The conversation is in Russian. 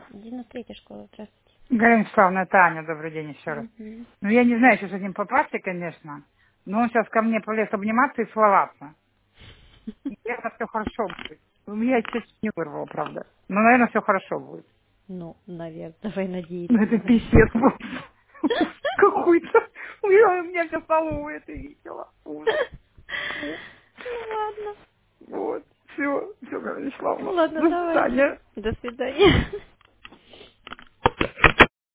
93-я школа, здравствуйте. Галина Вячеславовна, это Аня, добрый день еще раз. Мгм. Ну, я не знаю, что с этим попасться, конечно, но он сейчас ко мне полез обниматься и целоваться. И это все хорошо будет. У меня чуть не вырвало, правда. Но, наверное, все хорошо будет. Ну, наверное, давай Ну, надеяться. это писец будет. Какой-то. У меня все столовое это видела. Ужас. Ну, Ну ладно. вот. Все, Галина Ну Вячеславовна. ладно, До давайте. свидания. До свидания.